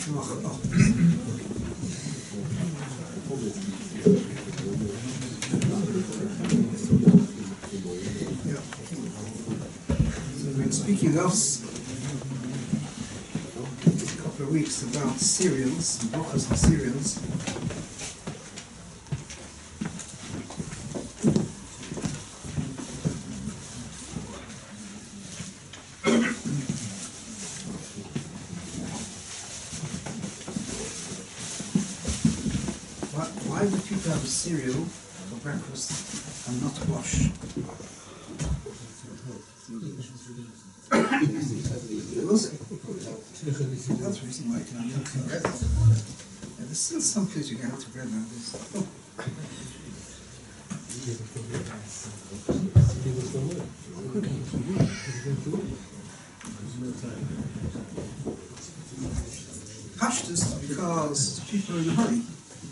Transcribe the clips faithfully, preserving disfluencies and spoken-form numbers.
we've been speaking last couple of weeks about cereals, brachos and cereals. Why, why would people have a cereal for breakfast and not wash? That's the reason why you can have milk and bread. Yeah, there's still some place you can have to bread nowadays. Oh. Pashtus because people are in a hurry.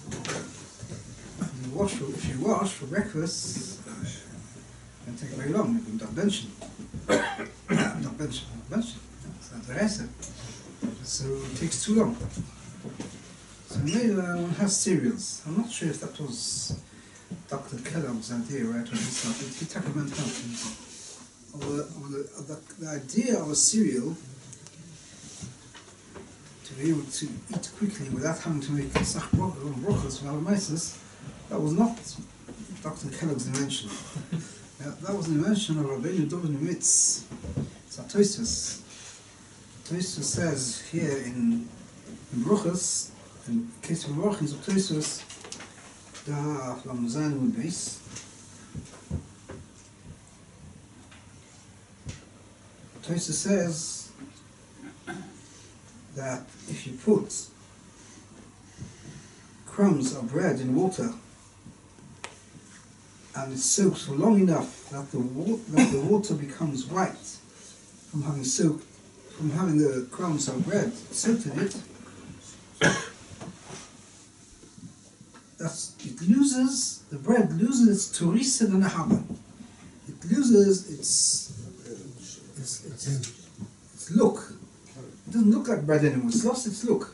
You wash for, if you wash for breakfast, it can take very long. You can not mention. Not mention. Mention. It's not the rest. So it takes too long. So maybe uh, one has cereals. I'm not sure if that was Doctor Kellogg's idea, right? Or this stuff. He took a mental health. Or the, or the, the, the idea of a cereal to be able to eat quickly without having to make sach brochos from Alamisis, that was not Doctor Kellogg's invention. Yeah, that was an invention of Rabbeinu Dovid Nimitz. It's a Tosfos. Tosfos says here in, in Brochos, in case of Brochos of Tosfos, da Lamzayin would base. Tosfos says that if you put crumbs of bread in water and it soaks for long enough that the, wa that the water becomes white from having soaked, from having the crumbs of bread soaked in it, that's, it loses, the bread loses its turisa and nahama. It loses its, its, its, its look. It doesn't look like bread anymore, it's lost its look.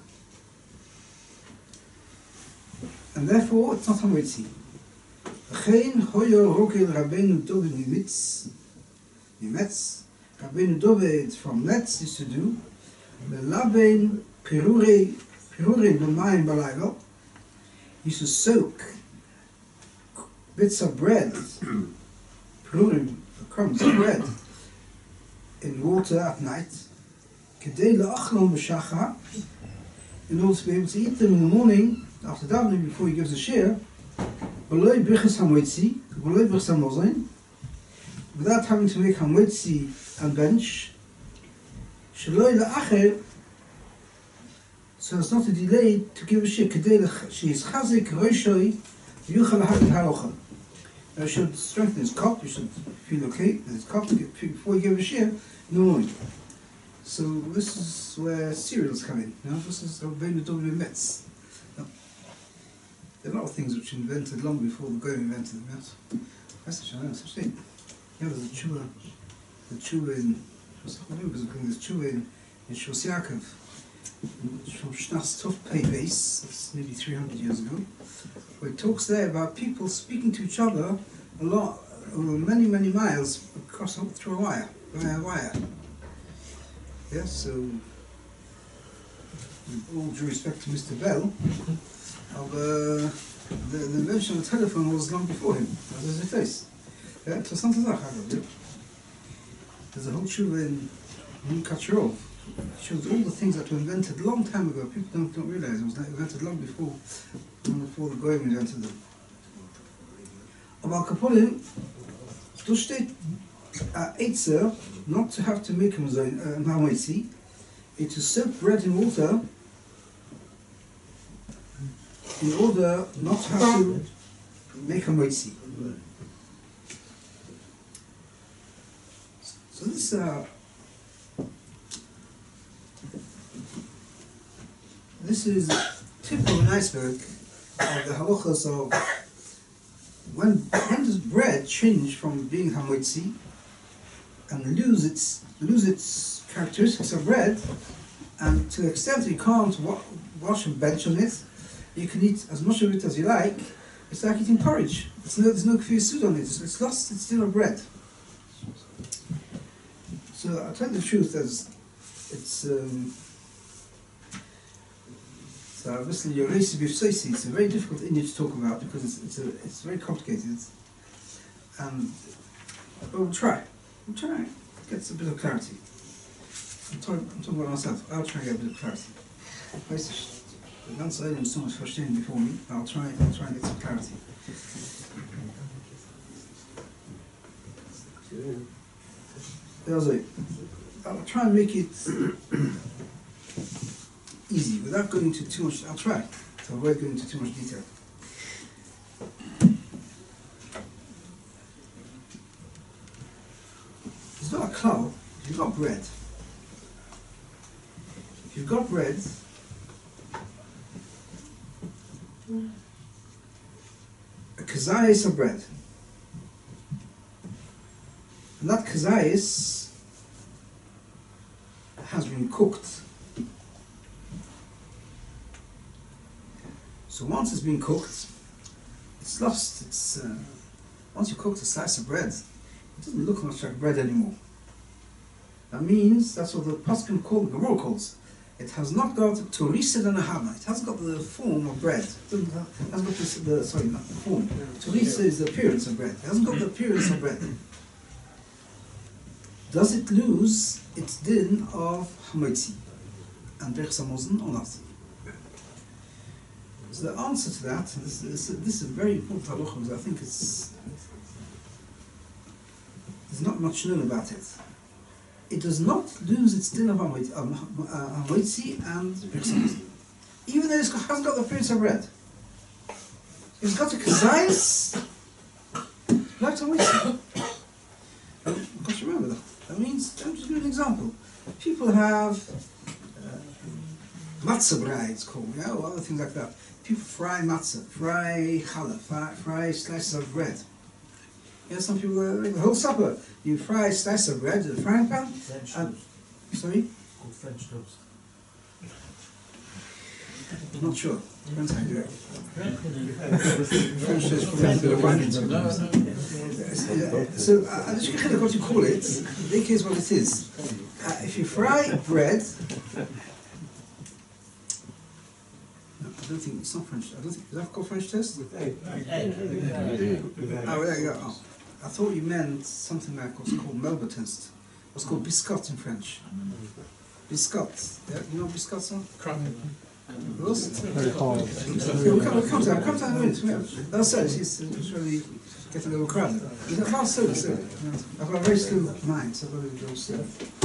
And therefore, it's not hametzi. Geen hoyo rokel Rabbeinu Dovid Nimitz, Nimetz, Rabbeinu Dovid from Netz used to do, Melabein Pirure, Pirure B'mayim Balaylo, used to soak bits of bread, Pirure, crumbs of bread, in water at night, Kedei La'achlon B'shachar, in order to be able to eat them in the morning, after davening, before he gives a share, without having to make hamotzi and bench, so as not to delay to give a share. She is chazik roishoi yuchal ha'ad ha'ochel. Now you should strengthen his cup. You should feel okay with his cup before you give a share in the morning. So this is where cereals come in. Now this is Rabbeinu Dovid Nimitz. There are a lot of things which were invented long before the Goyim invented them, yes? That's such a nice thing. Yeah, there's a tshuva, the tshuva in, there's tshuva in, in Shos Yaakov, from Shnas Tov Pei Beis, that's nearly three hundred years ago, where it talks there about people speaking to each other a lot, over many, many miles across through a wire, via a wire. Yes, so, with all due respect to Mister Bell, of uh, the, the invention of the telephone was long before him, as is the case. Yeah, so something like that. There's a whole tshuva in Kacharov, shows all the things that were invented a long time ago. People don't, don't realize it was invented long before, long before the Goyim invented them. About Kapolim, there steht Eitzer, not to have to make him hamotzi, it to soak bread in water in order not to have to make a moitzi. So this uh, this is tip of an iceberg of the halachas of when when does bread change from being hamoitzi and lose its lose its characteristics of bread And to the extent that you can't wa wash and bench on it, you can eat as much of it as you like. It's like eating porridge. It's no, there's no kfir sud on it. It's, it's lost. It's still a bread. So I'll tell you the truth. As it's um, so obviously your race bifsoisi. It's a very difficult Indian to talk about because it's it's a, it's very complicated. And but we'll try. We'll try. Get a bit of clarity. I'm talking, I'm talking about myself. I'll try and get a bit of clarity. Ganz Leute müssen es verstehen before me. I'll try. I'll try and get some clarity. Also, I'll try and make it easy without going into too much. I'll try to avoid going into too much detail. It's not a cloud. If you've got bread, if you've got bread. A kazayis of bread. And that kazayis has been cooked. So once it's been cooked, it's lost. It's uh, once you cooked a slice of bread, it doesn't look much like bread anymore. That means that's what the Paskin call the Gemara calls. It has not got torisa and a hammer. It hasn't got the form of bread. It doesn't have, hasn't got the, the sorry, not the form. Torisa is the appearance of bread. It hasn't got the appearance of bread. Does it lose its din of hamoitzi and berch samozen or not? So the answer to that, this, this, this is a very important halacha because I think it's there's not much known about it. It does not lose its din of hamoitzi and berch, even though it hasn't got the appearance of bread. It's got a kazayis like hamoitzi. Of course, remember that. That means, I'm just give you an example. People have uh, matzah brei, it's called, yeah, or other things like that. People fry matzah, fry challah, fry, fry slices of bread. Yeah, some people, uh, the whole supper, you fry a slice of bread in a frying pan. French and, toast. Sorry? Called French toast. I'm not sure. Depends how you do it. French toast So, uh, I just kind of what you call it. They case what it is. Uh, if you fry bread, no, I don't think it's not French. I don't think is that called French toast? With egg. Oh, there you go. Oh. I thought you meant something like what's called Melba toast. What's called biscotte in French. Biscotte. Yeah, you know biscotte, sir? Very hard. We'll come, we'll come to that. We'll come to that in a minute. That's so. It's, it's really getting a little crowded. Well, slowly, slowly. I've got a very slow mind, so I've got to go slow.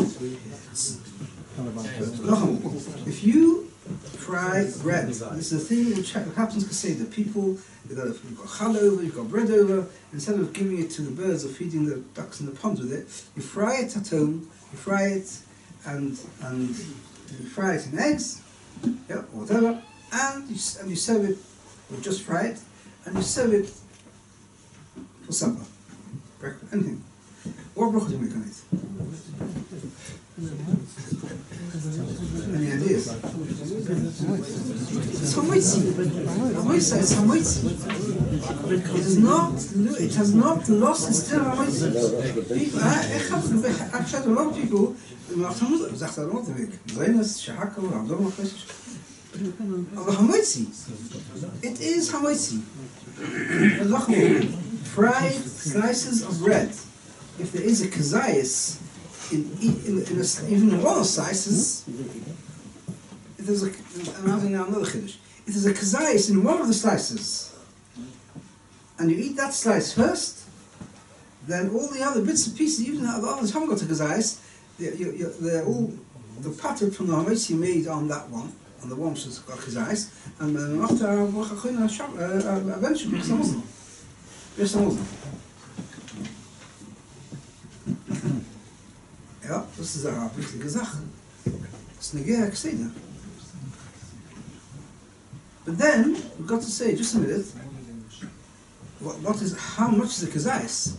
If you fry bread, this is a thing which happens to say that people, you've got, you've got challah over, you've got bread over, instead of giving it to the birds or feeding the ducks in the pond with it, you fry it at home, you fry it and, and you fry it in eggs, yeah, or whatever, and you, and you serve it, or just fry it, and you serve it for supper, breakfast, anything. What bracha do you make on it? Any ideas? It's hamoitzi. Hamoitzi is hamoitzi. It is not. It has not lost its din of hamoitzi. I've had a lot of people. Zegt dat rond de week. Zeynus, Shahako, Abdullah, aber hamoitzi. It is hamoitzi. Fried slices of bread. If there is a kazayis in, in, in a, even in one of the slices, if there's a, I'm adding now another chiddush. If there's a kazayis in one of the slices, and you eat that slice first, then all the other bits and pieces, even the others haven't got a kazayis, they're, you're, they're all the pattern from the hamoitzi made on that one, on the one which has got kazayis, and then after eventually it's a Muslim. It's a Muslim. Ja, das ist eine wichtige Sache. Das ist eine Gehe Kseda. But then, we've got to say, just a minute, what, what is, how much is a kazayis?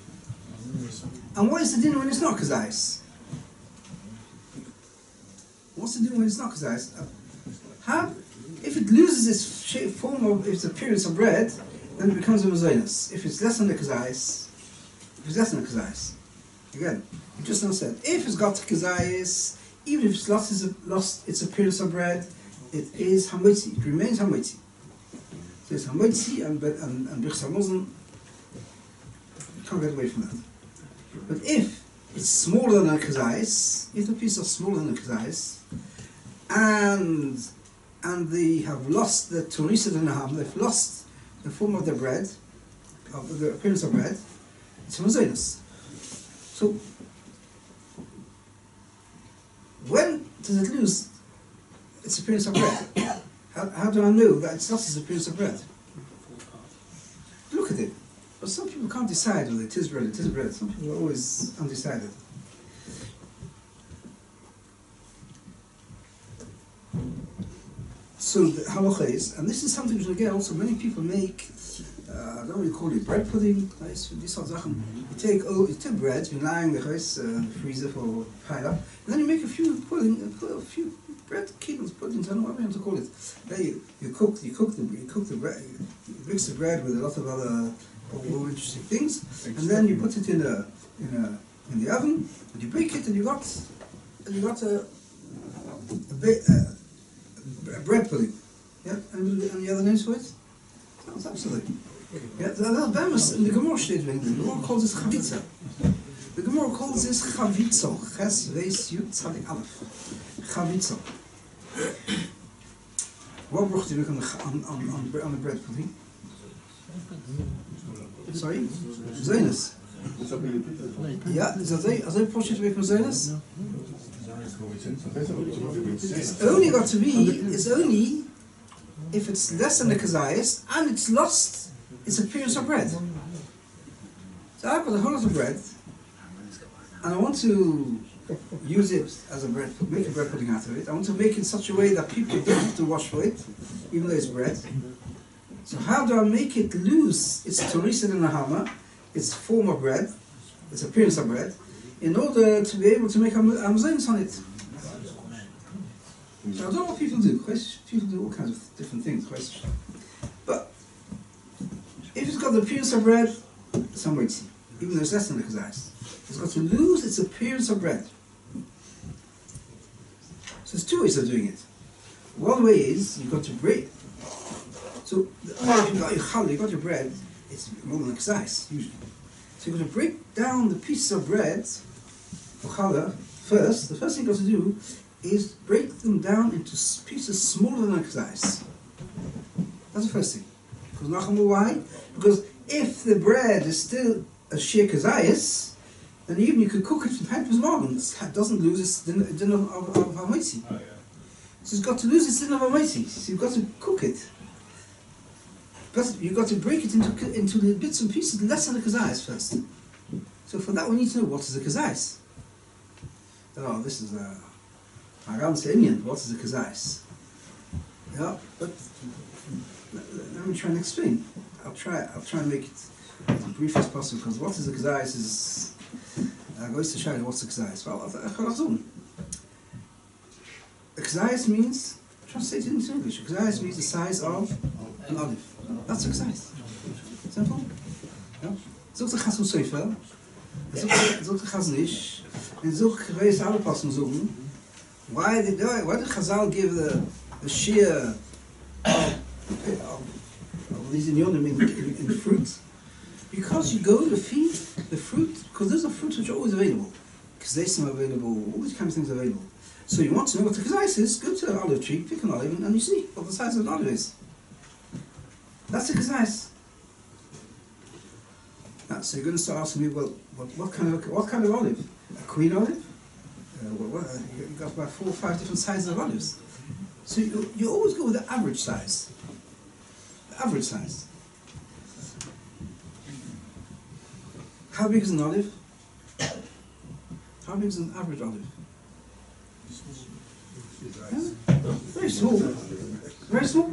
And what is the din when it's not kazayis? What's it do when it's not kazayis? Uh, how, if it loses its shape, form of its appearance of bread, then it becomes a mazonos. If it's less than the kazayis, if it's less than the kazayis, again, you just now said, if it's got kazayis, even if it's lost its, lost its appearance of bread, it is hamoitzi. It remains hamoitzi. So it's hamoitzi and and and brichs hamozon. You can't get away from that. But if it's smaller than a kazayis, if the pieces are smaller than a kazayis, and and they have lost the turisa and naham, they've lost the form of the bread, of the appearance of bread, it's a mazonos. So when does it lose its appearance of bread? How, how do I know that it's lost its appearance of bread? Look at it. But some people can't decide whether it is bread, it is bread. Some people are always undecided. So the halacha is, and this is something which again also many people make, uh, I don't really call it bread pudding, this sort of thing. You take oh, you take bread, you lie in the house, uh, freezer for pile up, and then you make a few pudding, a few bread kettles, puddings, I don't know what you want to call it. Then you, you cook you cook the you cook the bread, you mix the bread with a lot of other all interesting things, and then you put it in a in a in the oven, and you bake it, and you got and you got a a, ba- a, a bread pudding. Yeah, and any other names for it? Sounds absolutely. Yeah, the Alabama's in the Gemara statement, the Gemara calls this chavitza. The Gemara calls this chavitzo. Ches veis yud tzadik aleph. Chavitzo. What bracht you on the on on on the bread pudding? Sorry, Zionus. Yeah, is that they? Are they pushing away from Zionus? It's only got to be. It's only if it's less than the kazayas and it's lost its appearance of bread. So I've got a whole lot of bread, and I want to use it as a bread, make a bread pudding out of it. I want to make it in such a way that people don't have to wash for it, even though it's bread. So how do I make it lose its torisa and nahama, its form of bread, its appearance of bread, in order to be able to make amazonos on it? So I don't know what people do. People do all kinds of different things. But if it's got the appearance of bread, it's hamoitzi, even though it's less than the kazayis. It's got to lose its appearance of bread. So there's two ways of doing it. One way is you've got to break. So if you've got your challah, you've got your bread, it's more than kazayis usually. So you've got to break down the pieces of bread for challah first. The first thing you've got to do is break them down into pieces smaller than a kazayis. That's the first thing. Because Nachamu, why? Because if the bread is still a sheer kazayis, then even you could cook it from hand to marble. It doesn't lose its din of, of, of hamoitzi. Oh, yeah. So it's got to lose its din of hamoitzi. So you've got to cook it. But you've got to break it into into the bits and pieces less than the kazayis first. So for that we need to know what is a kazayis. Oh, this is a Aram's Indian. What is a kazayis? Yeah, but let me try and explain. I'll try. I'll try and make it as brief as possible because what is a kazayis is. I'm going to show you what's a kazayis. Well, a kazayis means. Translate it into English. A kazayis means the size of an olive. That's a kazayis. Simple. Yeah. Zoekt de Chasson Sefer. Zoekt de Chazon Ish. And zoekt geweest alle passen zoeken. Why did why did Chazal give the the sheer of, of, of these inyonim in, in, in fruit? Because you go to feed the fruit, because there's a fruit which are always available. Kazayis are available, all these kinds of things are available. So you want to know what the kazayis is, go to an olive tree, pick an olive, and you see what the size of an olive is. That's a kazayis. So you're going to start asking me, well, what, what kind of what kind of olive? A queen olive? Uh, well, well, you've got about four or five different sizes of olives. So you, you always go with the average size. The average size. How big is an olive? How big is an average olive? Yeah? Very small. Very small.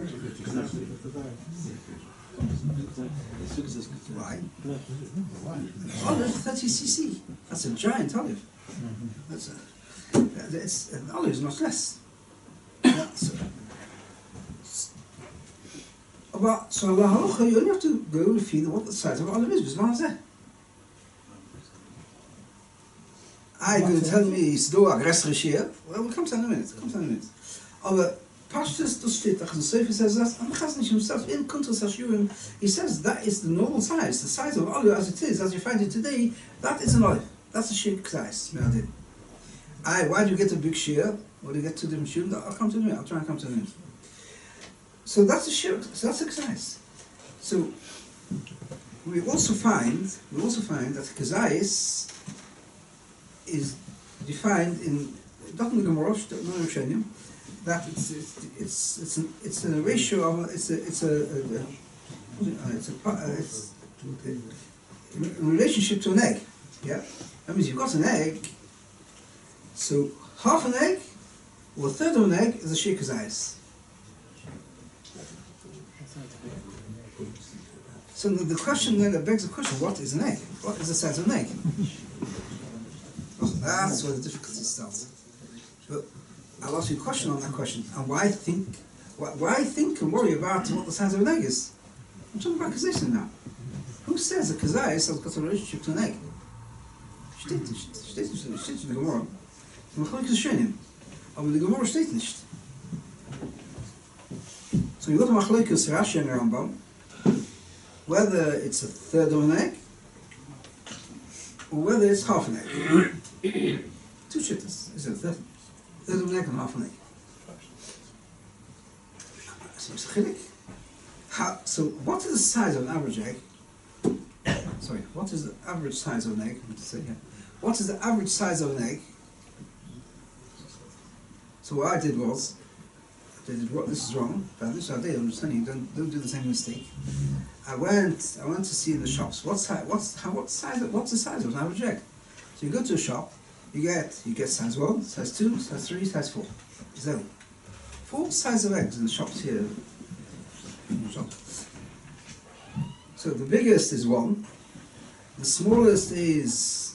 Why? Olive, thirty c c. That's a giant olive. That's a, it's, an olive is much less. Yeah, so, but, so the halacha, you only have to go and feed what the size of an olive is. What is that? I going to tell me it's do aggressor here. Well, we'll come to in a minute. Come to in a minute. Aber Pashtus, das steht, the Sefer says that, and Chazanish himself in Kuntres Hashurim, he says that is the normal size, the size of olive as it is, as you find it today. That is an olive. That's a sheer size. I, why do you get a big shear? Or do you get two different shears? I'll come to it. I'll try and come to it. So that's a sheer. So that's a size. So we also find we also find that kazayis is defined in Dr. Gemara, that it's it's it's it's, an, it's a ratio of it's a it's a, a, a it's a it's in relationship to an egg. Yeah, that means you've got an egg. So half an egg or a third of an egg is a sheer kazayis. So the question then that begs the question: what is an egg? What is the size of an egg? Well, that's where the difficulty starts. But I'll ask you a question on that question. And why think? Why, why think and worry about what the size of an egg is? I'm talking about kazayis now. Who says a kazayis has got a relationship to an egg? Steht nicht. Steht nicht. Steht in the Gemara. Aber the Gemara steht nicht. So you go to Machlokes Rashi and Rambam, whether it's a third of an egg or whether it's half an egg. Two shittas. Is it a third, third of an egg and half an egg? So it's chilik. How, so what is the size of an average egg? Sorry, what is the average size of an egg? I'm to say here. What is the average size of an egg? So what I did was, I did what this is wrong, but this I did, I'm just telling you, don't, don't do the same mistake. I went I went to see in the shops, what's what's how what size what's the size of an average egg? So you go to a shop, you get you get size one, size two, size three, size four. So four size of eggs in the shops here. In the shop. So the biggest is one, the smallest is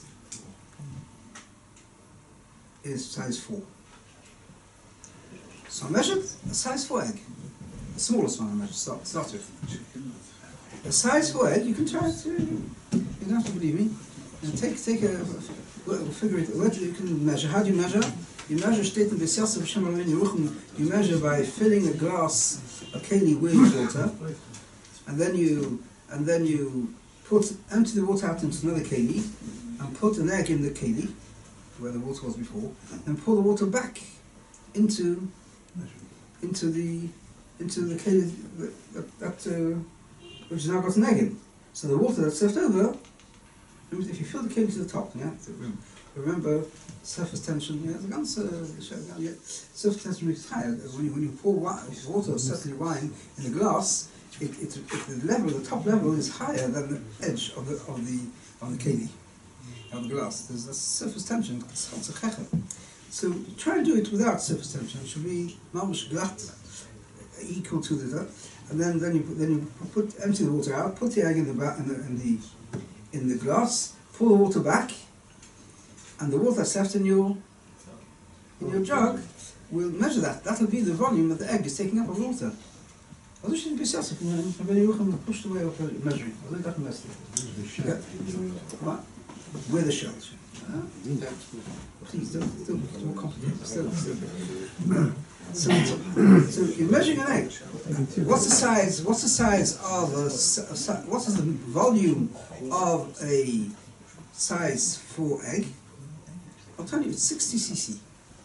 is size four. So I measured a size four egg, the smallest one I measured, start, start with. A size four egg, you can try it, you don't have to believe me, and take, take a, well, figure it, what you can measure. How do you measure? You measure, steht in B'Siyasa B'Shem Rabbeinu Yerucham, you measure by filling a glass, a keli with water, and then you, and then you put, empty the water out into another keli, and put an egg in the keli, where the water was before, and pour the water back into into the into the keli that, that uh, which has now got an egg in. So the water that's left over, if you fill the keli to the top, yeah, remember surface tension, yeah, the ganze yeah, surface tension is higher. When you when you pour water, certainly wine, in the glass, it, it, it the level, the top level is higher than the edge of the of the of the keli. Of the glass, there's a surface tension. So try and do it without surface tension. It should be mamish glatt, equal to the, and then then you put, then you put empty the water out, put the egg in the back in the in the in the glass, pour the water back, and the water that's left in your in your jug will measure that. That'll be the volume that the egg is taking up of water. Wat shouldn't be self? Ik ben heel erg pushed away of measuring. Wat is dat measuring? What? With the shells. Uh, please don't, don't get more complicated. Still, still. So, so you're measuring an egg. What's the size? What's the size of a? What is the volume of a size four egg? I'll tell you, it's sixty cc.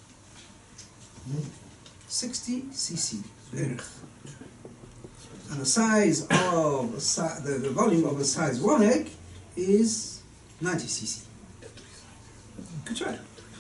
Sixty cc. And the size of a si the, the volume of a size one egg is ninety cc. Good try.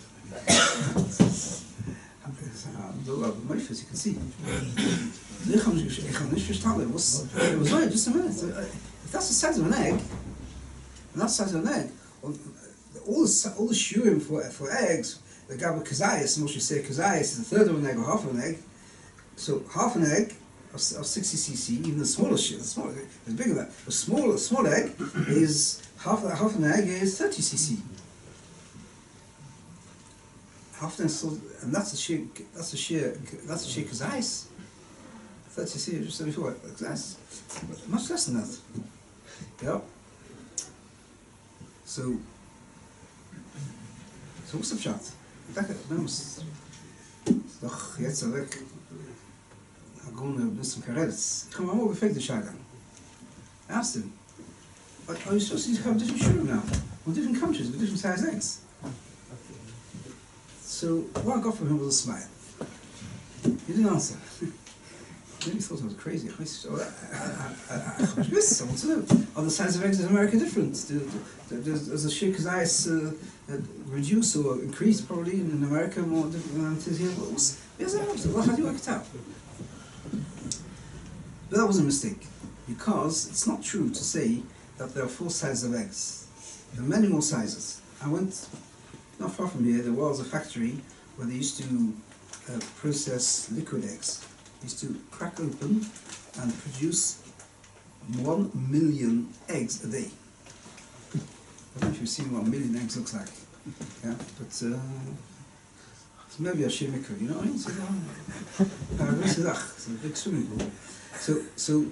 As you can see. Ich habe nicht verstanden. It was right, just a minute. If that's the size of an egg, and that's the size of an egg, all the all the shurim for for eggs, the gabba kazayas, Moshe say kazayas is a third of an egg or half of an egg. So half an egg of, of sixty cc, even the smallest shit, the smaller, it's bigger than that. The small small egg is half half an egg is thirty cc. Often, so, and that's a sheer, that's a sheer, that's a sheer kazais. thirty C, just thirty-four, that's much less than that. Yeah. So, so what's the pshat? Doch, jetzt er weg. Agone bisschen Karetz. Ich habe mal gefragt, die Scheidung. I asked him, are you supposed to have different sugar now? From different countries, with different size eggs? So, what I got from him was a smile. He didn't answer. Maybe he thought I was crazy. I want to know. Are the size of eggs in America different? Does the sheer kazais uh, reduce or increase probably in America more different than it is here? Yes, well, how do you work it out? But that was a mistake, because it's not true to say that there are four sizes of eggs. There are many more sizes. I went not far from here. There was a factory where they used to uh, process liquid eggs. They used to crack open and produce one million eggs a day. I don't know if you've seen what a million eggs looks like. Yeah, but uh, it's maybe a shemikah, you know what I mean? So, uh, it's a big swimming pool. So, so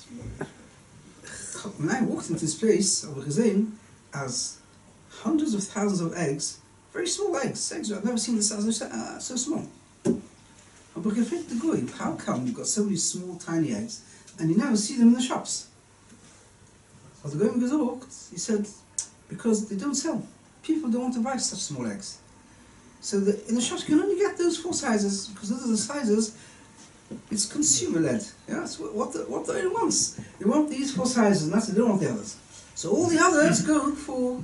when I walked into this place, I was gesehen as hundreds of thousands of eggs, very small eggs. Eggs I've never seen this as uh, so small. But the goy, how come you've got so many small, tiny eggs, and you never see them in the shops? So the goy gesagt, he said, because they don't sell. People don't want to buy such small eggs. So the, in the shops you can only get those four sizes, because those are the sizes. It's consumer-led. Yeah, that's what the what the owner wants. They want these four sizes, and that's it. They don't want the others. So all the others go for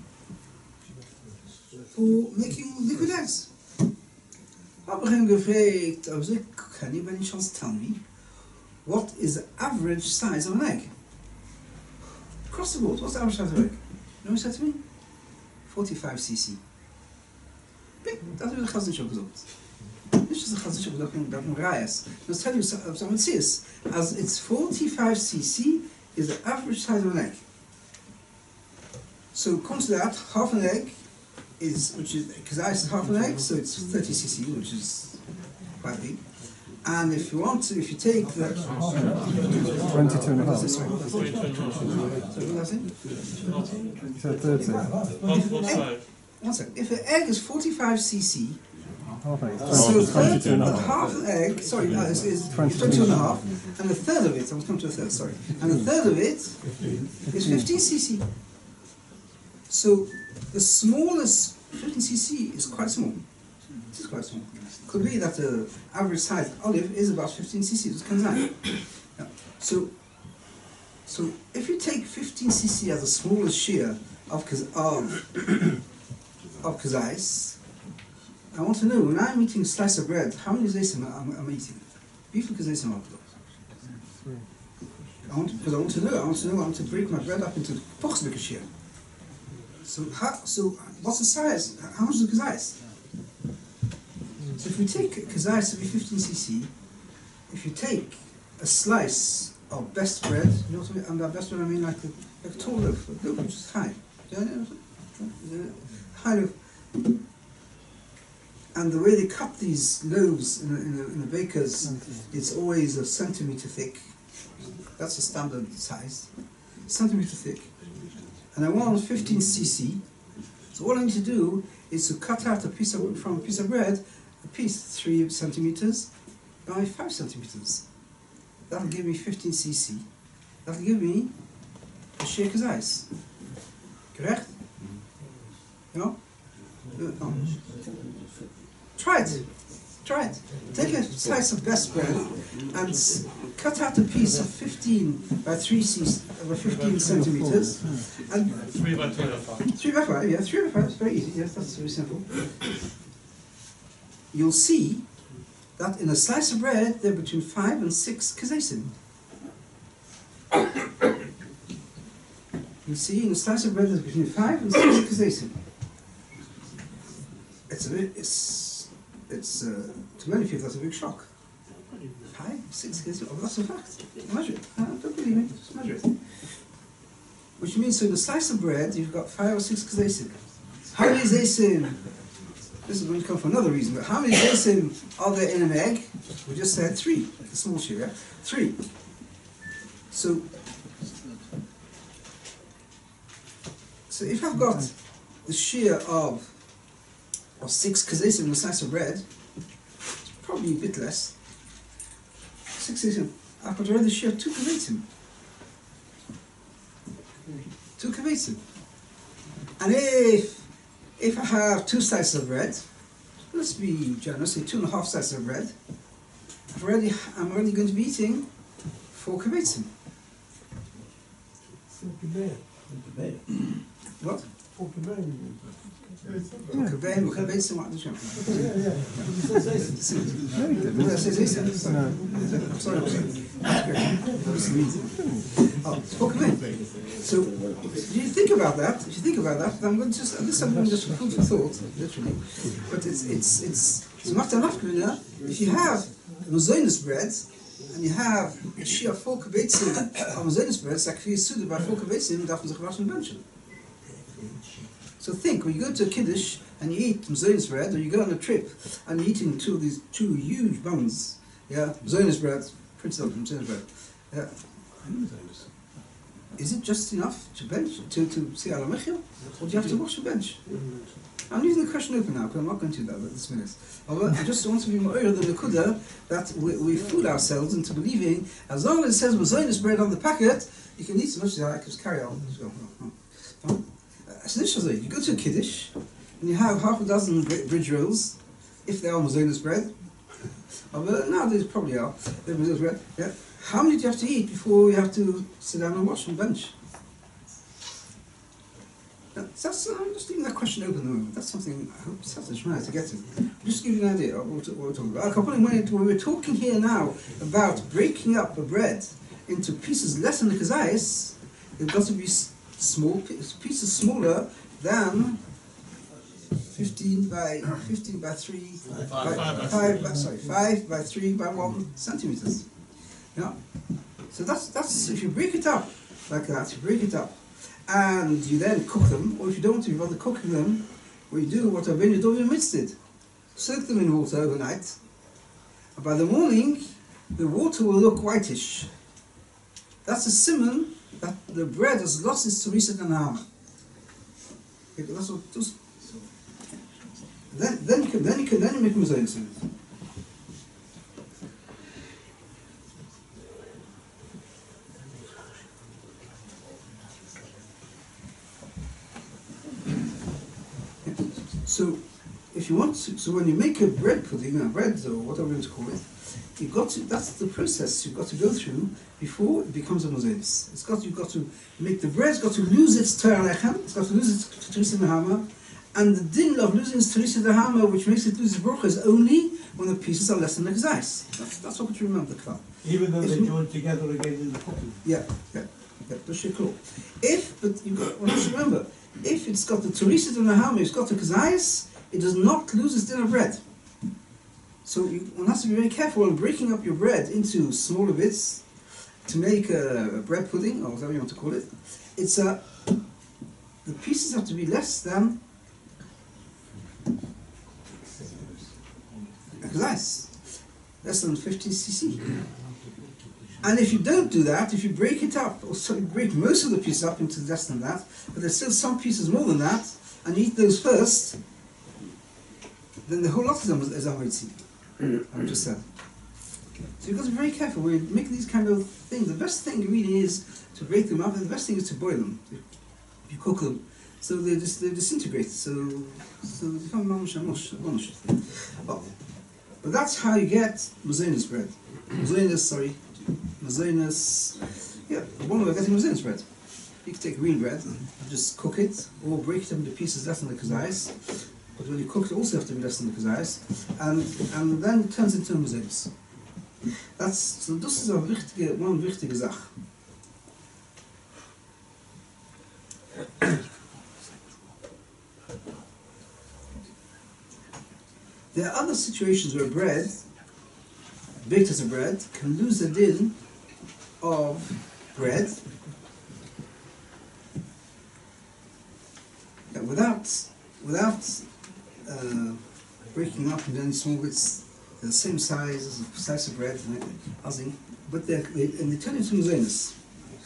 for making liquid eggs. I've him gefragt, I was like, can you by any chance tell me what is the average size of an egg? Across the board, what's the average size of an egg? You know what he said to me? forty-five C C. Big. That's what the Chazon Ish gesagt. This is the Chazon Ish gesagt, that Rayas. Let's tell you something serious. As it's forty-five C C is the average size of an egg. So come to that, half an egg is, which is, because ice is half an egg, so it's thirty C C, which is quite big. And if you want to, if you take the twenty-two and a half. Sorry, what was it? You said thirty. One second. If an egg is forty-five C C, Half an egg. so twenty-two and a half. half an egg, sorry, no, is, is twenty-two twenty-two and a half, and a third of it, I was coming to a third, sorry, and a third of it is fifteen C C. So the smallest fifteen C C is quite small. It is quite small. Could be that the average size olive is about fifteen C C. This comes out. Yeah. So, so if you take fifteen C C as the smallest share of of of kazais, I want to know, when I'm eating a slice of bread, how many kazais am I am eating? Beef kazais am I want to, because I want to know. I want to know. I want to break my bread up into pochsbeke share. So, how, so what's the size? How much is the kazais? So if we take a kazais to be fifteen C C, if you take a slice of best bread, you know what I mean? And by best bread I mean like a, like a tall loaf, a loaf which is high. Do you know? High loaf. And the way they cut these loaves in a, in a, in a baker's, it's always a centimeter thick. That's the standard size. Centimeter thick. And I want fifteen C C. So all I need to do is to cut out a piece of, from a piece of bread, a piece three centimeters by five centimeters. That'll give me fifteen C C. That'll give me a sheer kazais. Correct? No? No. Try it. Try it. Take a slice of best bread and cut out a piece of fifteen by three c by fifteen centimeters. And three by twelve. Three by five, yeah, three by five. It's very easy. Yes, that's very simple. You'll see that in a slice of bread there are between five and six kazaisim. You'll see in a slice of bread there's between five and six kazaisim. It's a bit, it's, it's, uh, to many people that's a big shock. Five, six kazaisim, oh, that's a fact. Measure it. Uh, don't believe me, just measure it. Which means, so in a slice of bread, you've got five or six kazaisim. How many kazaisim? this is going to come for another reason. But how many gesim are there in an egg? We just said three. The small shear, yeah? Three. So, so if I've got the shear of of six gesim in a slice of bread, it's probably a bit less. Six gesim. I've got already shear two gesim. Two gesim. And if if I have two slices of bread, let's be generous, say two and a half slices of bread, I've already, I'm already going to be eating four kibbetzim. What? Four kibbetzim, four kibbetzim, what does it Sorry, oh, it's four kibbetzim. So, if you think about that, if you think about that, I'm going to just, this I'm going to just food for thought, literally. But it's, it's, it's, it's not enough, if you have Mazonis bread, and you have a shear of four kibbetzim of Mazonis bread, it's actually suited by four kibbetzim, darf man sich waschen benchen. So think, when you go to a Kiddush and you eat Mazonis bread, or you go on a trip and you're eating two of these two huge buns, yeah, Mazonis bread, Prince of Mazonis bread, yeah. Is it just enough to bench, to, to see ala mechil, or do you have to wash the bench? I'm leaving the question open now, because I'm not going to do that at this minute. I just want to be more than the kuda that we, we fool ourselves into believing, as long as it says Mazonis bread on the packet, you can eat as much as you like, just carry on. So, oh, oh. Uh, so this is it. You go to a Kiddush, and you have half a dozen bridge rolls, if they are Mazonis bread. Oh, well, nowadays probably are. They're Mazonis bread. Yeah. How many do you have to eat before you have to sit down and wash on the bench? That's, I'm just leaving that question open at the moment. That's something I hope Satan Shemai to get to. Just to give you an idea of what we're talking about. When we're talking here now about breaking up the bread into pieces less than the kazayis, it's got to be small pieces smaller than fifteen by fifteen by three five, by, five, five by, sorry five by three by one centimeters. Yeah. So that's that's if you break it up like that, you break it up. And you then cook them, or if you don't want to bother cooking them, what you do, what Rabbeinu Dovim Mitz did. Soak them in water overnight, and by the morning, the water will look whitish. That's a simon that the bread has lost its Teresa Danahama. That's what just, then, then you can, then you can, then you make Mazonis in it. So, if you want to, so when you make a bread pudding, or bread, or whatever you want to call it, you've got to, that's the process you've got to go through before it becomes a Mazonis. It's got, you've got to make the bread's got to lose its Te'alechem, it's got to lose its Teresa Nahama, and the din of losing its Teresa Nahama, which makes it lose its Baruch, is only when the pieces are less than the Gzais. That's, that's what you remember the Klal. Even though they're joined together again in the cooking? Yeah, yeah, yeah, that's cool. If, but you've got, well, just remember, if it's got the Teresa Nahama, it's got the Gzais, it does not lose its din of bread. So you, one has to be very careful when breaking up your bread into smaller bits to make a, a bread pudding, or whatever you want to call it. It's a, the pieces have to be less than nice, less than fifty c c. And if you don't do that, if you break it up, or so you break most of the pieces up into less than that, but there's still some pieces more than that, and you eat those first, then the whole lot of them is Amritzi. I'm just saying. So you've got to be very careful when you make these kind of things. The best thing really is to break them up, and the best thing is to boil them. If you cook them, so they just they disintegrate. So so they become mamash amush. Well, but that's how you get Mazonis bread. Mazonis, sorry, Mazonis. Yeah, one way of getting Mazonis bread. You can take green bread and just cook it, or break it into pieces less than the kazais. But when you cook it, also have to be less than the kazais, and and then it turns into Mazonis. That's so. This is a wichtige, one wichtige Sache. There are other situations where bread, baked as a bread, can lose the din of bread yeah, without without uh, breaking up into any small bits. They're the same size as a slice of bread, and everything, but they're, they, and they turn into mazonos.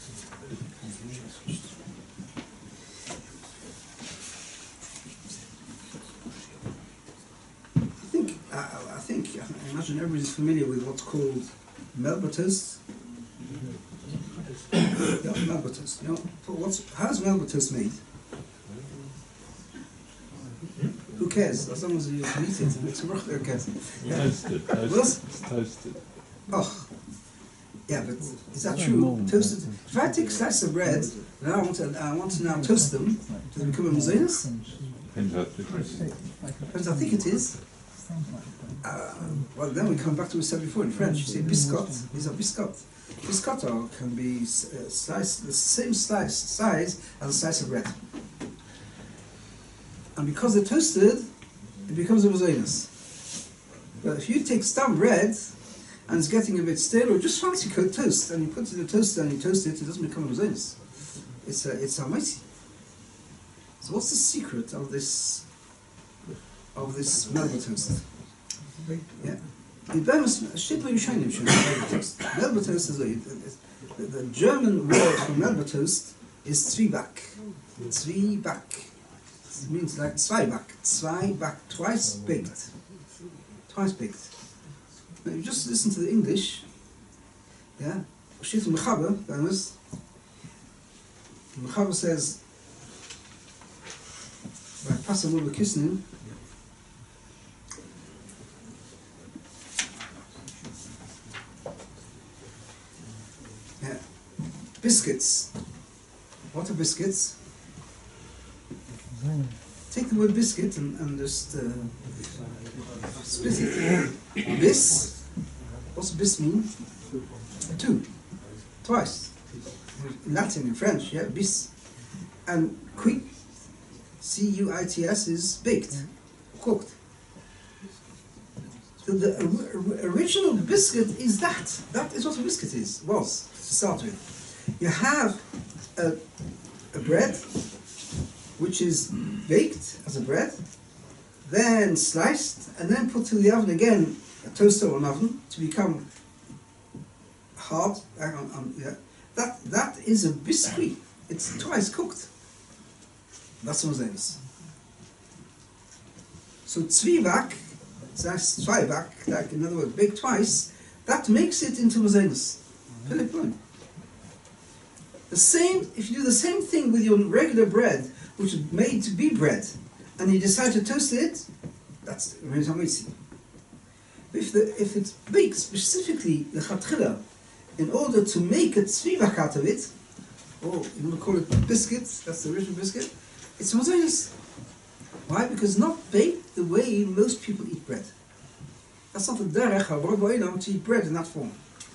I think, I, I think, I imagine everybody's familiar with what's called Melba toast. Yeah, Melba toast. You know, what's, how's Melba toast made? Who cares? As long as you can eat it, it's who cares? Yeah. Toasted, toasted, What? toasted. Oh, yeah, but is that true? Toasted. If I take a slice of bread and I want to, I want to now toast them, does it become a mazonos? Depends how thick it is. Depends how thick it is. Uh, well, then we come back to what we said before in French. You say biscotte. These are biscotte. Biscotto can be uh, slice, the same slice size as a slice of bread. And because they're toasted, it becomes a mazonos. But if you take stam bread and it's getting a bit stale, or just fancy cooked toast, and you put it in the toaster and you toast it, it doesn't become a mazonos. It's a, it's almighty. So what's the secret of this of this Melba toast? Yeah. The Melba toast is a, the, the German word for Melba toast is Zwieback. Zwieback. It means like Zweiback. Zweiback, twice baked. Twice baked. Now you just listen to the English. Yeah. Shit Mechaber, Banas. Mechaber says by Pastor Mulder Kisnin. Yeah. Biscuits. What are biscuits? Take the word biscuit and, and just uh, split it. Bis. What's bis mean? Two. Twice. In Latin, in French, yeah, bis. And cuit, C U I T S, is baked, cooked. So the or original biscuit is that. That is what a biscuit is, was, to start with. You have a, a bread, which is baked as a bread, then sliced, and then put to the oven again, a toaster or an oven, to become hard. Um, um, yeah. That, that is a biscuit. It's twice cooked. That's what it is. So Zwieback, that's Zweiback, like in other words, baked twice, that makes it into mazonos. Philip Bloom. The same, if you do the same thing with your regular bread, which is made to be bread, and you decide to toast it, that's amazing. If the if it's baked specifically the chatchila, in order to make a tzvivak out of it, or you want to call it biscuits, that's the original biscuit, it's mazonos. Why? Because it's not baked the way most people eat bread. That's not the derech habrod to eat bread in that form.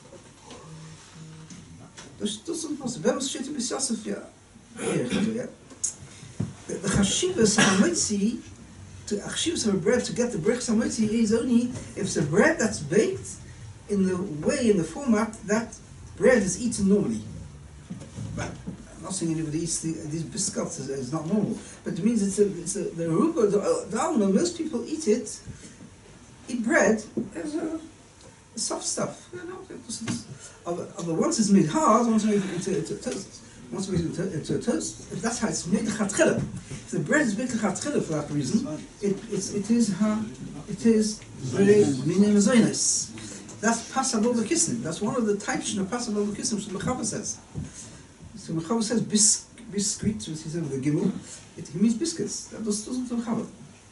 Das ist impossible. Wenn man steht in Yosef, ja, yeah. The chashivas hamotzi, to chashivas of a bread to get the brech hamotzi is only if it's a bread that's baked in the way, in the format that bread is eaten normally. But I'm not saying anybody eats the, these biscuits is, is not normal, but it means it's a, it's a, the ruba, the, the alma, most people eat it, eat bread as a, a soft stuff. You know, it's, it's, although once it's made hard, once it's made into, into toast, once it's made into, into a toast, if that's how it's made, chatchila. If the bread is made chatchila for that reason, it, it's, it is ha, it is very minimizonis. That's pasal over kissing. That's one of the types of pasal over kissing, which the Mechaber says. So Mechaber says bis, biscuit, which he said with the gimel, it, he means biscuits. That doesn't the Mechaber.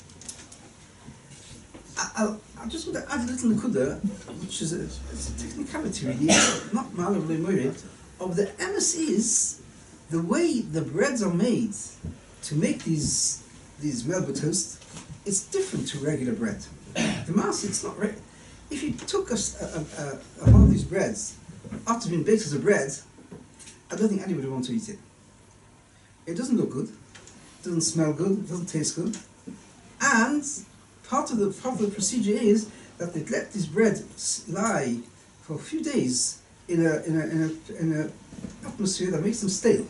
I, I just want to add a little nekuda, which is a, it's a technicality really, not malav le'morid, of the emes is the way the breads are made to make these these melba toast. It's different to regular bread. The mass, it's not re- if you took a, a, a, a one of these breads after being baked as a bread, I don't think anybody would want to eat it. It doesn't look good, it doesn't smell good, it doesn't taste good, and part of the part of the procedure is that they let this bread lie for a few days in a in a in a in a atmosphere that makes them stale.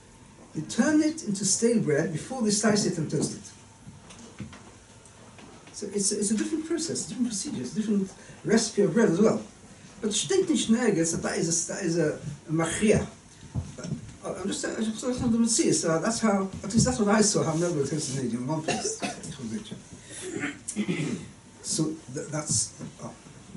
They turn it into stale bread before they slice it and toast it. So it's, it's a different process, different procedures, different recipe of bread as well. But stinkt nicht nergens, that that is a, that is a, a machia. I'm just, I just want to see, so that's how, at least that's what I saw, how Melbourne tastes in in one place. So th that's, oh.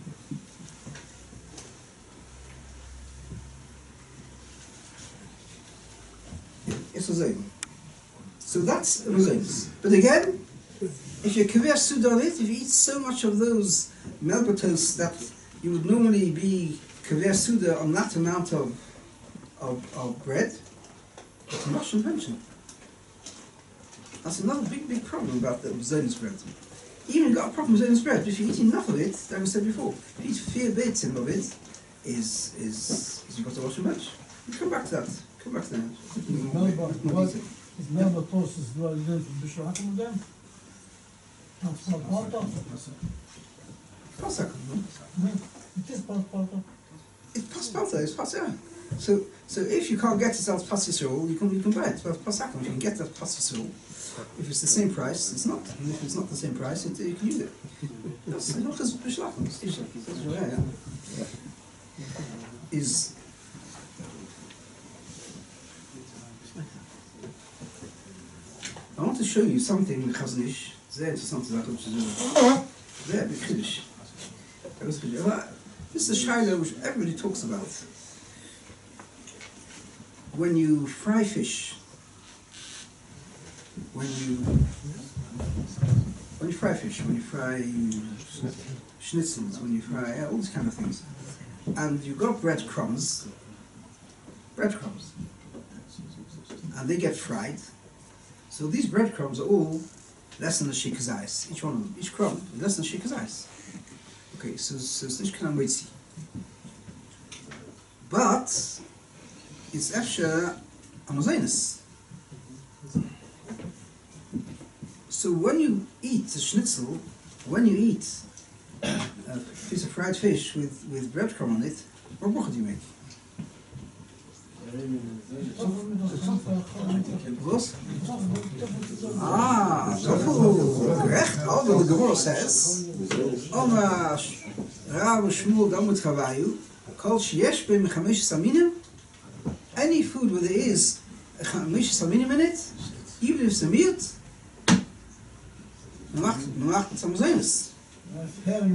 It's Rosein. So that's Rosein. But again, if you kaveh suda on it, if you eat so much of those Melba toasts that you would normally be kaveh suda on that amount of, of, of bread, it's a Russian pension. That's another big, big problem about the Zion's bread. Even got a problem with Zion's bread, but if you eat enough of it, like I said before, if you eat vier beitzim of it, is, is, is you've got a Russian bench. We'll come back to that. Come back to that. Is Melba toast is well known from Bishrakum then? That's not part of it. Pasach. No, it is part part of It's Pasach, it's Pasach. So, so if you can't get it as Pasisol, you can, you can buy it. But Pasach, if you can get that Pasisol, if it's the same price, it's not. And if it's not the same price, it, you can use it. That's not just Bishrakum, it's Tisha. Yeah, yeah. Is I want to show you something in Chaznish. Sehr interessante Sache, which is very kritisch. This is a shaila which everybody talks about. When you fry fish, when you when you fry fish, when you fry schnitzels, when you fry yeah, all these kind of things, and you've got breadcrumbs, breadcrumbs, and they get fried. So these breadcrumbs are all less than a sheikah's ice. Each one of them, each crumb is less than a sheikah's ice. Okay, so, so it's nicht kein Moitzi. But it's after Amazonas. So when you eat a schnitzel, when you eat a piece of fried fish with, with breadcrumb on it, what bracha do you make? Was? Ah, tofu, gerecht. Although the Gemara says, Oma Rav Shmuel Damut Chavayu, Kol sheyesh b'im chamesh saminim, any food where there is chamesh saminim in it, even if it's a miut, man macht, man macht es am Zeines. I'm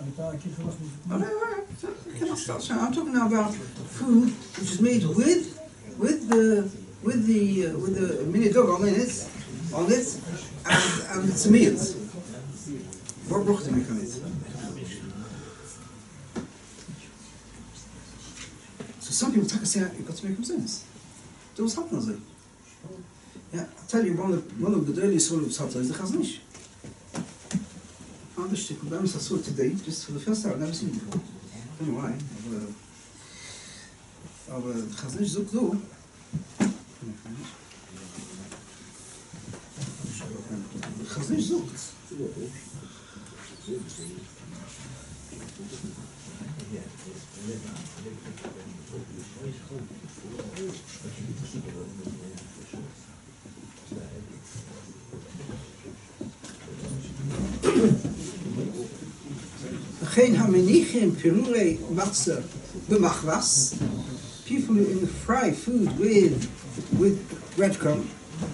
talking now about food which is made with with the with the uh, with the mini dog on it on it and, and it's a meal. What broch do you make on it? So some people take say you've got to make them sense. There was happening there. Yeah, I'll tell you one of one of the earliest one of the is the Chaznish. Understood, but I saw it today, just for the first time, I've never seen it before. I don't know why. Aber Chaznish sucht so. Chaznish sucht. Geen hamenichim pirurei matzah b'machvas. People who fry food with with breadcrumb.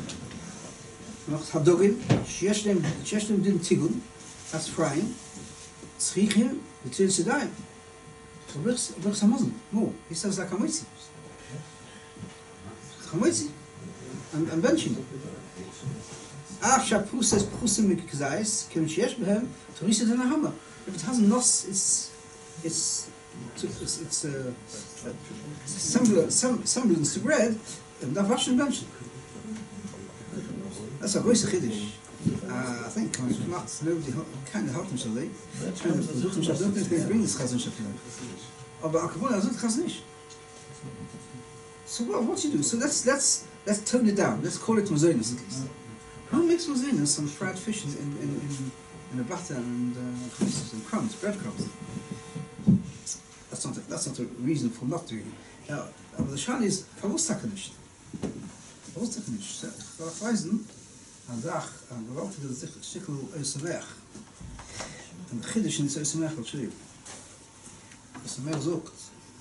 Hadogim sheyesh them sheyesh them din tigun. That's frying. Tzrichim v'tzil sedai. Verwirks verwirks hamazon. No, he says like chametzi. Chametzi and and benching. Ach shapu says prusim mikzais kem sheyesh behem torisa den hama. If it has a nos, it's it's it's it's a, a semblance, sem, semblance to bread, and that Russian bench. That's a große Chiddush. Uh, I think not nobody kind of helped himself. They kind of versucht himself. I don't think they bring this Chazon Shapiro. Aber Akavon doesn't Chaznish. So what what you do? So let's let's let's tone it down. Let's call it Mozenas at least. Who makes Mozenas on fried fish in in in and a butter and uh, and crumbs, breadcrumbs. That's not a, that's not a reason for not doing it. Now, the shani is verwurstakenicht. Verwurstakenicht. Verweisen an Dach an gewaltige Stickel aus der Weg. And the Chiddush in the Samech, I'll show you. The Samech Zogt.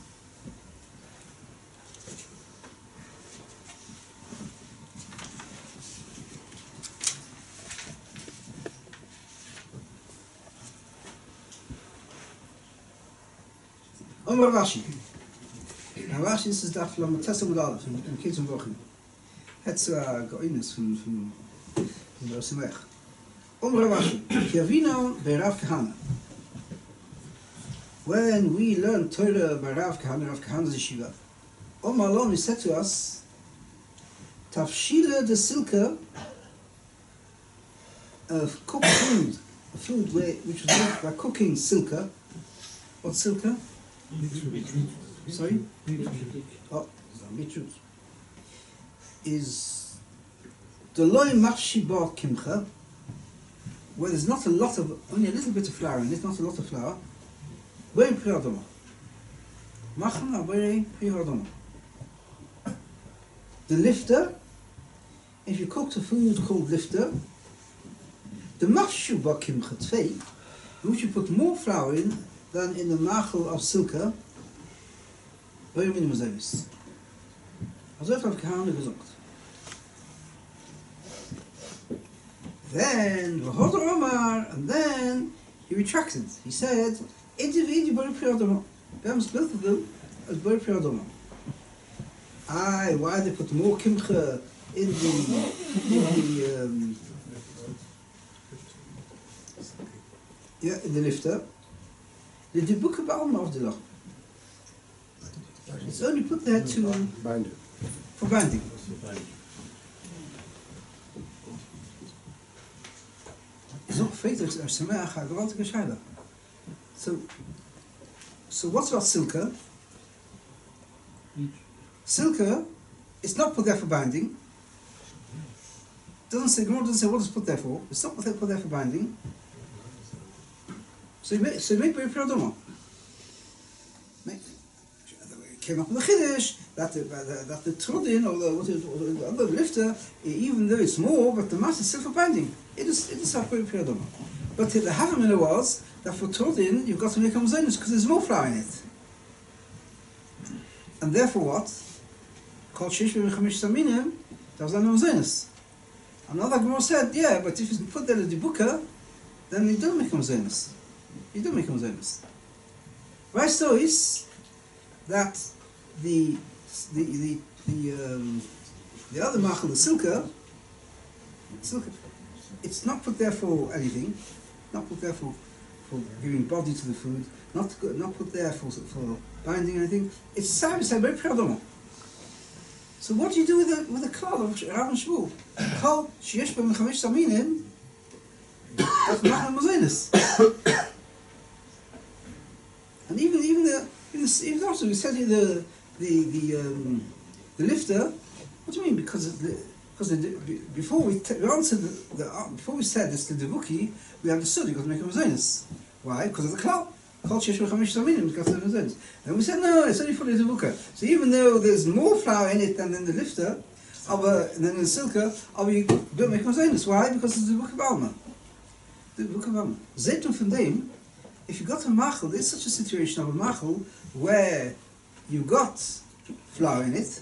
Omer Rashi. Now Rashi, this is Daf Lamatesa Mudalef in Kitzum Bochim. It's a Goinus from from from the Samech. Omer Rashi. Kiavino beRav Kahana. When we learn Torah by Rav Kahana, Rav Kahana's yeshiva, Omer Alon, he said to us, Tafshila de Silka of cooked food, a food where, which was made by cooking silka. What's silka? Sorry? Oh, beetroot. Is the loy machshibah kimcha, where there's not a lot of, only a little bit of flour in it, not a lot of flour. Very priadoma. Machna very priadoma. The lifter, if you cooked a food called lifter, the machshibah kimcha tvei, which you put more flour in than in the machel of silka, very minimum service. Also Rav Kahana gesagt. Then V'hoder Omar, and then he retracted. He said, "Individu bari priadoma." Bems both of them as bari priadoma. Aye, why they put more kimcha in the in the um, yeah in the lifter? The Dibuka Ba'alma of the law. It's only put there to Bind for binding. It's not fatal. It's a Sameach. I want to go Shaila. So, so what's about silka? Silka, it's not put there for binding. Doesn't say. Gemara doesn't say what it's put there for. It's not put there, put there for binding. So you make, so you make very priadoma. Make came up with the chiddush that the that, that the trudin or the, what is, or the other lifter, even though it's more, but the mass is still for binding. It is it is a very priadoma. But the havamina was that for trudin you've got to make a mazonos because there's more flour in it. And therefore what? Called shish v'chamish saminim. That was a mazonos. Another Gemara said, yeah, but if you put that in the buka, then you don't make a mazonos. You don't make a mazonos. Right, so is that the the the the um, the other machal, the silka, silka, it's not put there for anything, not put there for for giving body to the food, not not put there for for binding anything. It's service very priadoma. So what do you do with the with the klal of Rav and Shmuel? Kol sheyesh b'hem chamesh saminim, that's machal mazonos. And even even the even, the, even also we said here the the the um, the lifter. What do you mean? Because the, because the, before we, t- we answered the, the uh, before we said this to the Devuki, we understood you got to make a mazonos. Why? Because of the klal. Kol sheyesh b'hem chamesh saminim because of the mazonos. And we said no, it's only for the Devuka. So even though there's more flour in it than in the lifter, aber than in the silka, aber you don't make a mazonos. Why? Because of the Devuka B'alma. The Devuka B'alma. Zetun from them. If you got a machel, there's such a situation of a machel where you got flour in it,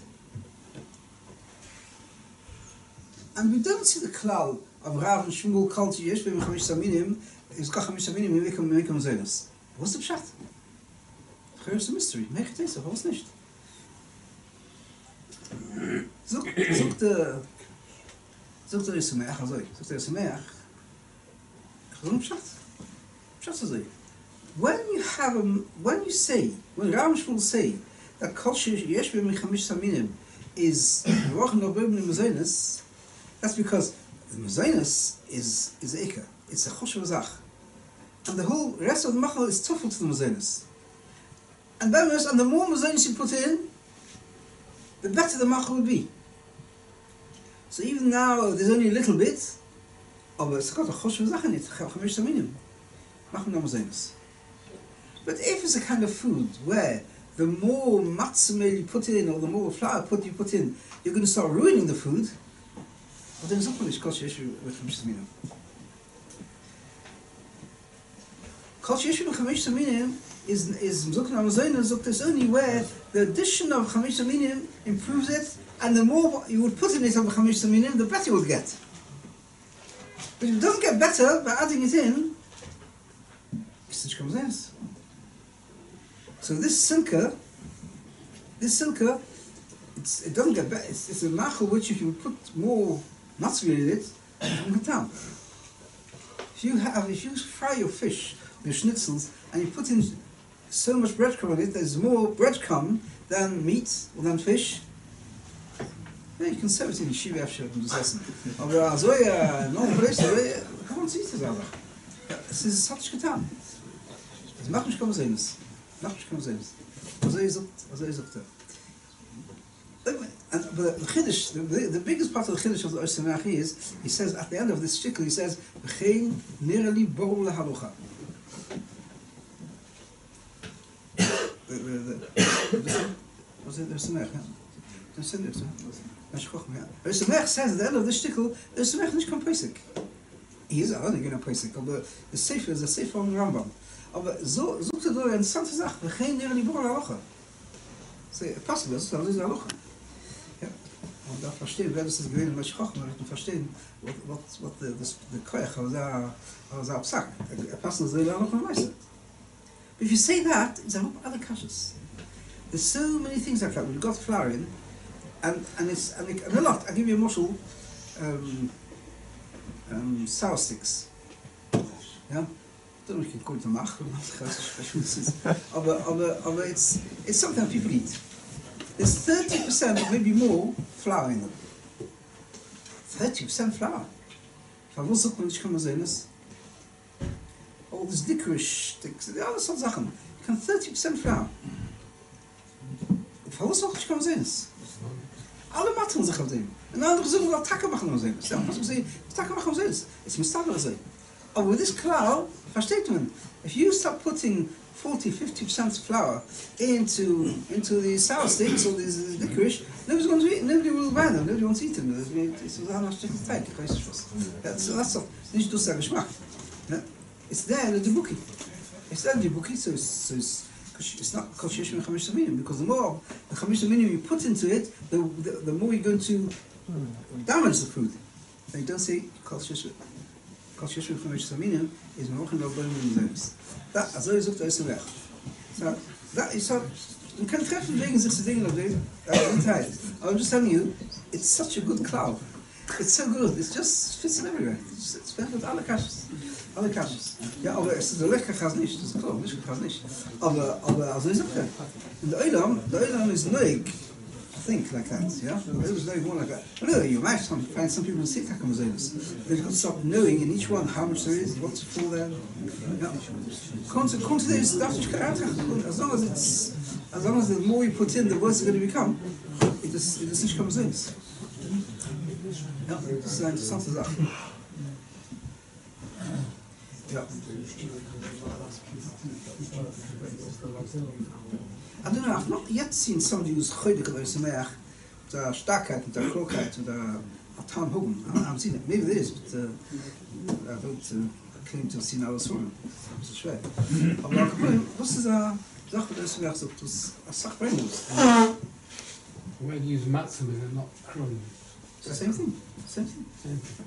and we don't see the klal of Rav and Shmuel called to yesh v'im chamish saminim, is got chamish saminim, we make them make them zenos. What's the pshat? It's a mystery. Make it taste. What's nicht? Zog zog the zog the Sameach azoi. Zog the Sameach. Chazon pshat. Pshat azoi. When you have a, when you say, when Rav and Shmuel say that kol sheyesh b'hem chamish saminim is rochen or b'hem mazonos, that's because the mazonos is is eika. It's a choshev zach, and the whole rest of the machal is tuffel to the mazonos. And then, and the more mazonos you put in, the better the machal would be. So even now there's only a little bit, but it's got a choshev zach in it. Chamish saminim, machal no mazonos. But if it's a kind of food where the more matzah meal you put in or the more flour put you put in, you're going to start ruining the food, well, then it's not going to cost you issue with Mishtamina. Kol sheyesh ben chamish minim is is Mzukna Amazoina Zukta is only where the addition of chamish minim improves it, and the more you would put in it of chamish minim, the better you would get. But if it doesn't get better by adding it in, it's nicht comes. So this silka, this silka, it's, it doesn't get better. It's, it's a machal which if you put more matzah in it, it will get down. If you have, if you fry your fish, your schnitzels, and you put in so much breadcrumb in it, there's more breadcrumb than meat or than fish. Yeah, you can serve it in Shiva after you do essen. Aber so ja, no place, kann man sich das aber. Es ist satz getan. Es macht nicht kommen sehen es. Macht nicht kommen sehen es. Also ist also ist es. And but the Chiddush, the, the biggest part of the Chiddush of the Oisemachi is, he says at the end of this shtickle, he says, "V'chein nirali bo lahalocha." Was it the Oisemachi? The Oisemachi, the Oisemachi says at the end of this shtickle, the Oisemachi nicht kein Pesach. He is only going to Pesach, but the Sefer is the Sefer on the Rambam. Aber so sucht er da eine interessante Sache, "V'chein nirali bo lahalocha." So, possible, das ist eine Halocha. Und da verstehen, wer das ist gewesen, was ich kochen, und verstehen, what, what, what the, the, the koyach was a, was a psak. A person is really not going to. But if you say that, it's a lot of other kashas. There's so many things like that. We've got flour in, and, and it's, and, it, and a lot. I'll give you a moshel, um, um, sour sticks. Yeah? I don't know if you can call it a mach, but it's, it's something that people eat. There's thirty percent or maybe more flour in them. thirty percent flour. Warum sagt man nicht kann man sehen es? All this licorice sticks, all sorts of Sachen. You can thirty percent flour. Warum sagt man nicht kann man sehen es? Alle machen sich auf dem. Und andere sagen, dass Taka machen wir sehen es. Ja, was sagen, Taka machen wir sehen es. It's Mustafa say. Oh, with this cloud, versteht man? If you start putting forty, fifty percent flour into into the sour sticks or this licorice, nobody's going to eat. Nobody will buy them. Nobody wants to eat them. It's a large chicken steak. That's that's all. Nicht durch den Geschmack. It's there in the buki. It's there in the buki, so it's, so it's, it's not kol sheyesh ben chamish minim, because the more the chamish minim you put into it, the, the the more you're going to damage the food. And you don't say kol sheyesh kol sheyesh ben chamish minim is mochen lo boim minim. That also is up to us weg. So that is so. You can treffen wegen sich Dinge of the detail. I'm just telling you, it's such a good cloud. It's so good. It just fits in everywhere. It's, it's perfect with alle kashas. Alle kashas. Ja, aber es ist der lecker gas nicht. Das ist klar, nicht gas nicht. Aber aber also ist okay. And the Olam, the Olam is like think like that, yeah? It was very more like that. But no, you might find some people who sit like they've got to stop knowing in each one how much there is, what's for there. Yeah. Quantity is as long as it's as long as the more you put in, the worse it's going to become. It just it just comes in. Ja, das ist eine interessante Sache. Ja. I don't know, I've not yet seen somebody who's choydik about Sameach, the starkheit, and the klokheit, and the Atan Hugum. I haven't seen it. Maybe there is, but uh, I don't uh, claim to have seen alles von. Das ist schwer. Aber was ist eine Sache, die Sameach sagt, das ist eine Sache. Where do you use matzah with it, not crumbs? It's the same thing. Same thing. Same thing.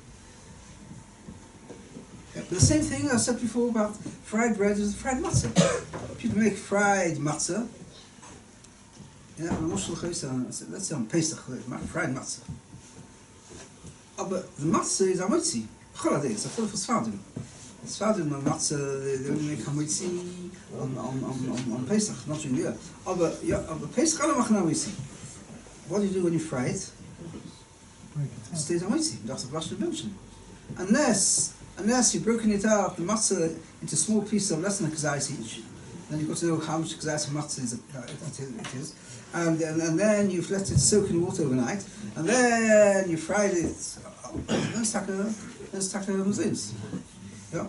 Yeah, the same thing I said before about fried bread is fried matzah. People make fried matzah. Yeah, let's say on Pesach, fried matzah. But the matzah is amotzi. Holiday, it's a full of sfadim. Sfadim and matzah, they only make amotzi on on on on Pesach, not in the year. But yeah, but Pesach alle machen amotzi. What do you do when you fry it? It stays amotzi. That's a brush of mention. Unless unless you've broken it out, the matzah into small pieces of less than a kazais each, then you've got to know how much kazais of matzah is, uh, it is. And, and, and then you've let it soak in water overnight, and then you fried it. Then stack a, then stack a muzins. Yeah.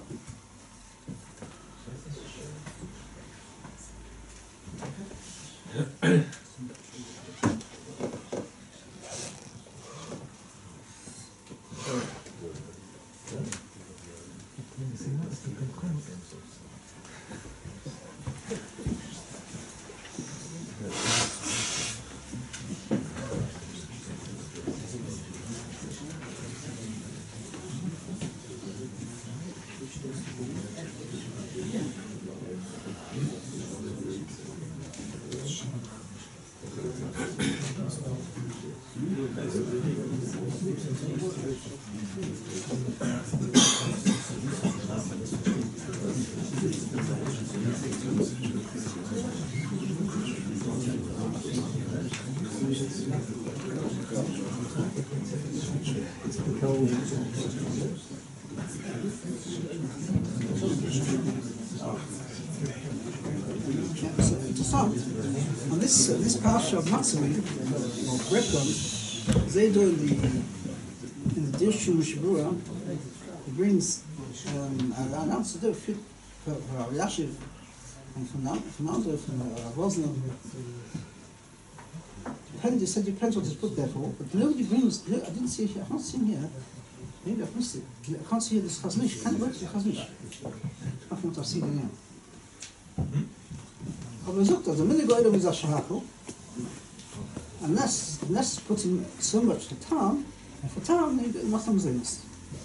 interessant. On this, uh, this parsha of Matzah, or breadcrumbs, they do in the, in the Dirshu Mishabura, it brings um, an answer to fit for Rav Yashiv, and from now, from now to Rav Wosner. Depends, they said depends what is put there for, but nobody brings, I didn't see it here, I can't see him here. Maybe I've missed it. I can't see this Chaznish. Can't work the Chaznish. I think I've seen it now. Aber man sagt, also, wenn der Goyle ist Ashahako, unless, unless putting so much for time, and for time, it must have been this.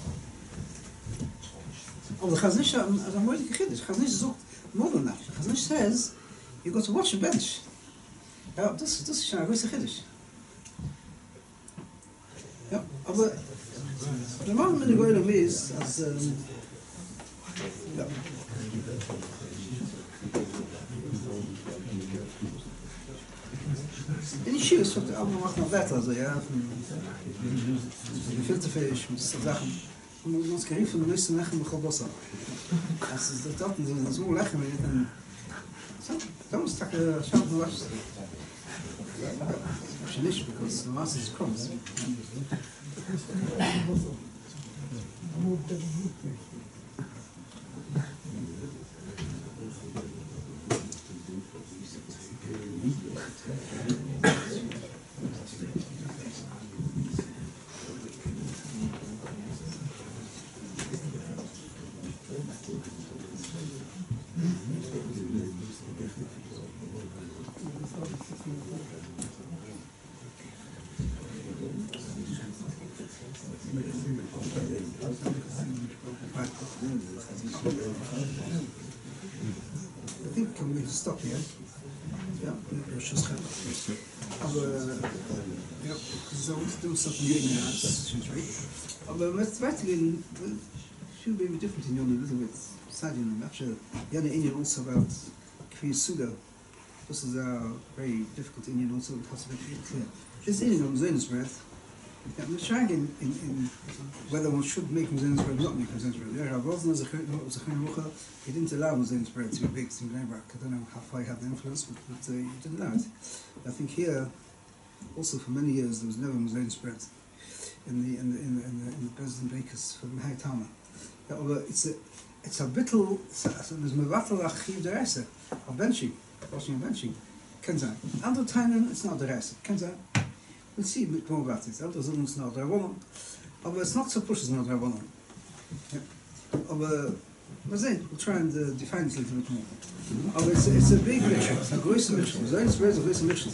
Aber the Chaznish, as I'm waiting to Chiddush, Chaznish sucht more than that. Chaznish says, you've got to wash a bench. Ja, das, das ist ein größer Chiddush. Ja, aber the man with the Goyle is, as, um, ja. In die Schuhe ist aber macht noch weiter, also ja, Filterfisch mit so Sachen. Und uns gerief von der nächsten Lechen mit Chobossa. Also das dort sind so Lechen mit den so, da muss tak schauen du was. Ich nicht, because the mass is comes. I think can we stop here? Yeah, let's just have it. Aber, ja, so do something good now, that's right. Aber let's weitergehen, should be different in your a little bit. Sad, you know, actually, the other Indian also about Kfir Suda. This is a very difficult Indian also, it has to be clear. This Indian on Zion's breath. Yeah, I'm trying in, in, in whether one should make Muzayin's bread or not make Muzayin's bread. There, Rav Wosner, Zechon Rucha, he didn't allow Muzayin's bread to be baked in Bnei I don't know how far he had the influence, but, but uh, he didn't allow it. I think here, also for many years, there was never Muzayin's bread in the in the in the, in the, in the Bezdin bakers for the Mehai Tama. Yeah, although it's a it's a bittel, there's mevatel achiv derese, of benching, washing and benching. Kenzai. Andere times it's not derese. Kenzai. We'll see a bit more about it. Other zones now Dragonon, but it's not so pushes now Dragonon. Aber we'll see. We'll try and uh, define it a little bit more. Aber it's it's a big mission. It's a great mission. So it's very great mission.